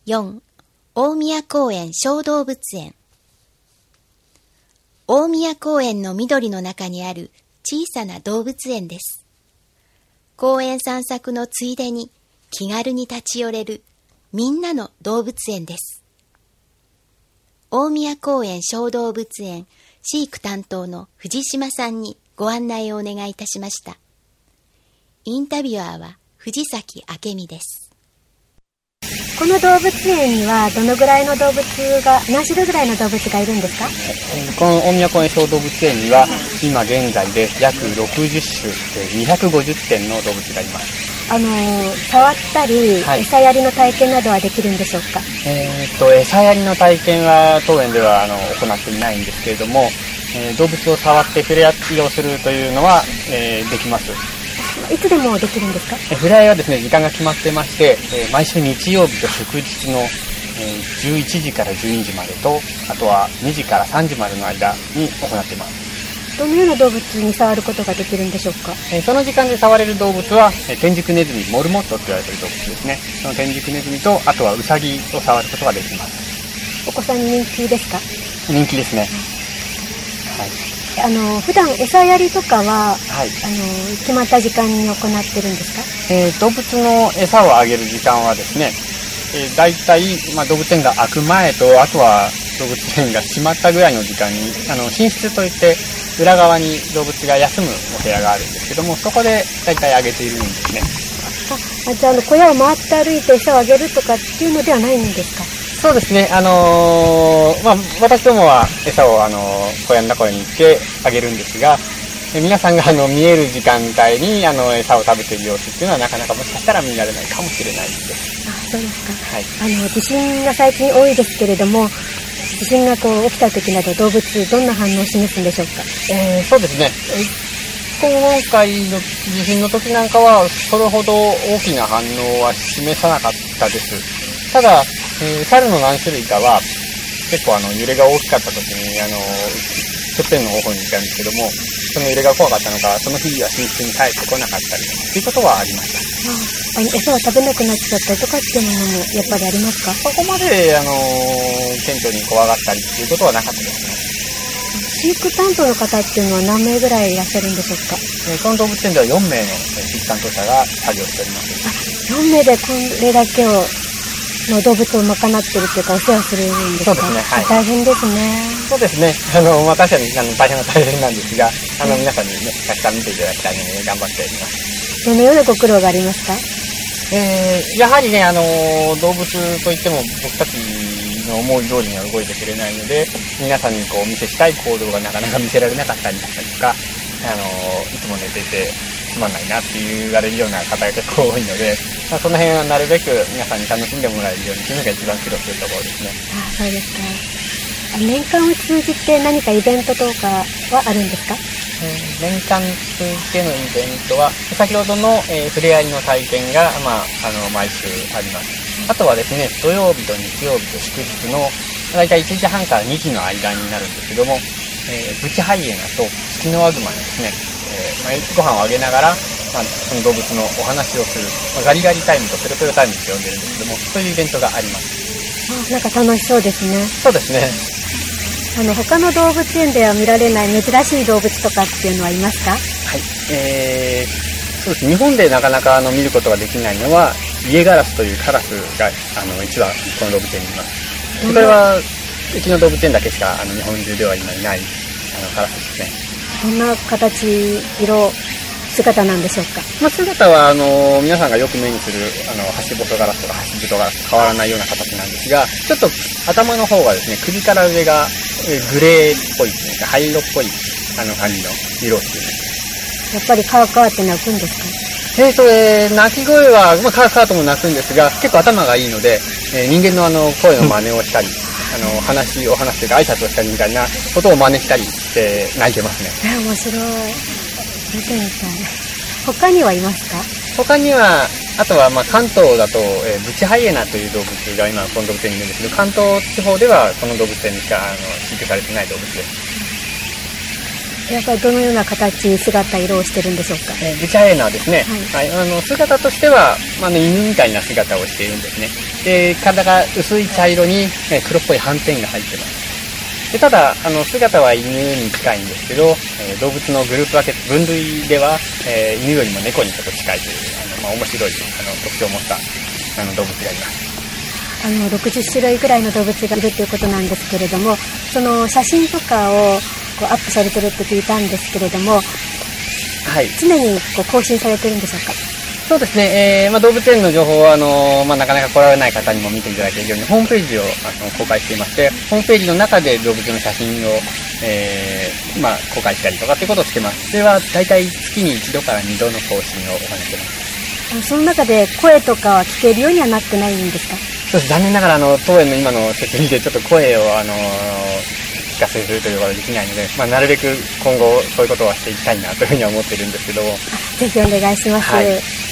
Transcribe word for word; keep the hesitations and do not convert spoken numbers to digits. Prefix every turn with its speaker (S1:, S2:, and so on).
S1: よん. 大宮公園小動物園。大宮公園の緑の中にある小さな動物園です。公園散策のついでに気軽に立ち寄れるみんなの動物園です。大宮公園小動物園飼育担当の藤島さんにご案内をお願いいたしました。インタビュアーは藤崎明美です。
S2: この動物園にはどのぐらいの動物が、何種類ぐらいの動物がいるんですか？
S3: この大宮公園小動物園には今現在で約ろくじゅっしゅ、にひゃくごじゅってんの動物がいます。
S2: あのー、触ったり、はい、餌やりの体験などはできるんでしょうか？
S3: えー、っと餌やりの体験は当園ではあの行っていないんですけれども、えー、動物を触って触れ合いをするというのは、えー、できます。
S2: いつでもできるんですか？
S3: え触れ合いはですね、時間が決まってまして、えー、毎週日曜日と祝日の、えー、じゅういちじからじゅうにじまでと、あとはにじからさんじまでの間に行っています。
S2: どのような動物に触ることができるんでしょうか？
S3: えー、その時間で触れる動物は、えー、天竺ネズミ、モルモットと言われている動物ですね。その天竺ネズミと、あとはウサギを触ることができます。
S2: お子さんに人気ですか？
S3: 人気ですね。
S2: はい。あの普段餌やりとかは、はい、あの決まった時間に行ってるんですか？
S3: えー、動物の餌をあげる時間はですね、えー、だいたい、まあ、動物園が開く前と、あとは動物園が閉まったぐらいの時間に、あの寝室といって裏側に動物が休むお部屋があるんですけども、そこでだいたいあげているんですね。
S2: あ、じゃあ、あの小屋を回って歩いて餌をあげるとかっていうのではないんですか？
S3: そうですね、あのーまあ、私どもは餌を、あのー、小屋の中に行ってあげるんですが、え皆さんがあの見える時間帯にあの餌を食べている様子っていうのはなかなかもしかしたら見られないかもしれないです。
S2: あ、そうですか。はい、あの地震が最近多いですけれども、地震がこう起きた時など動物どんな反応を示すんでしょうか？
S3: えー、そうですね。今回の地震の時なんかはそれほど大きな反応は示さなかったです。ただ、えー、猿の何種類かは結構あの揺れが大きかった時にあのてっぺんの方にいたんですけども、その揺れが怖かったのか、その日は寝室に帰ってこなかったりということはありました。
S2: ああ、餌を食べなくなっちゃったりとかっていうのもやっぱりありますか？
S3: そこまであの顕著に怖がったりっていうことはなかったです
S2: ね。飼育担当の方っていうのは何名ぐらいいらっしゃるんでしょうか？
S3: えー、この動物園ではよんめいの飼育担当者が作業しております。
S2: あ、よんめいでこれだけをの動物を賄ってるっていうかお世話するんですか？
S3: そうですね、はい、
S2: 大変ですね。
S3: そうですね、あの、まあ、確かにあの大変は大変なんですが、あの、うん、皆さんにね、たくさん見ていただきたいので頑張っております。
S2: どのようなご苦労がありますか？
S3: えー、やはりね、あの、動物といっても僕たちの思い通りには動いてくれないので、皆さんにこうお見せしたい行動がなかなか見せられなかったりだったりとか、あの、いつも寝ていてつまんないなって言われるような方が結構多いので、まあ、その辺はなるべく皆さんに楽しんでもらえるようにというのが一番苦労するところですね。
S2: ああ、そうですか。年間を通じて何かイベントとかはあるんですか？
S3: えー、年間通じてのイベントは先ほどの、えー、触れ合いの体験が、まあ、あの毎週あります。あとはですね、土曜日と日曜日と祝日のだいたいいちじはんからにじの間になるんですけども、えー、ブチハイエナとツキノワグマにですね、えーまあ、ご飯をあげながら、まあ、その動物のお話をする、まあ、ガリガリタイムとペロペロタイムって呼んでるんですけども、そういうイベントがあります。
S2: あ、なんか楽しそうですね。
S3: そうですね。
S2: あの他の動物園では見られない珍しい動物とかっていうのはいますか？はい、
S3: えー、そうです。日本でなかなかあの見ることができないのはイエガラスというカラスがあの一羽この動物園にいます。それはうちの動物園だけしかあの日本中では今いないあのカラスです
S2: ね。どんな形、色、姿なんでしょうか？
S3: まあ、姿はあの皆さんがよく目にするあのハシボソガラスとかハシブトガラスと変わらないような形なんですが、ちょっと頭の方がですね、首から上がグレーっぽいですね、灰色っぽいあの感じの色をしています。
S2: やっぱりカーカーって鳴くんですか？
S3: えーとえー、鳴き声は、まあ、カーカーとも鳴くんですが、結構頭がいいので、えー、人間のあの声の真似をしたり、あの話を話して挨拶をしたりみたいなことを真似したりして鳴いてますね。
S2: えー、面白い。見てみたい。他にはいますか？
S3: 他には、あとはまあ関東だと、えー、ブチハイエナという動物が今この動物園にいるんですけど、関東地方ではこの動物園にしかあの飼育されてない動物です。
S2: やっぱりどのような形、姿、色をしてるんでしょうか。
S3: えー、ブチャエーナはですね、
S2: はい
S3: はい、あの姿としては、まあね、犬みたいな姿をしているんですね。で、体が薄い茶色に、えー黒っぽい斑点が入ってます。でただあの姿は犬に近いんですけど、えー動物のグループ分け分類では、えー犬よりも猫にちょっと近いというあの、まあ、面白いあの特徴を持ったあの動物がいます。
S2: あのろくじゅっしゅるいぐらいの動物がいるということなんですけれども、その写真とかをこうアップされてるって聞いたんですけれども、
S3: はい、
S2: 常にこう更新されてるんでしょうか。
S3: そうですね、えーまあ、動物園の情報はあの、まあ、なかなか来られない方にも見ていただけるようにホームページをあの公開していまして、ホームページの中で動物の写真を、えーまあ、公開したりとかということをしてます。それは大体月にいちどからにどの更新を行っています。
S2: あのその中で声とかは聞けるようにはなってないんですか。
S3: そうです。残念ながらあの当園の今の設備でちょっと声をあの聞かせするということができないので、まあ、なるべく今後そういうことはしていきたいなというふうには思っているんですけど、
S2: ぜひお願いします。
S3: はい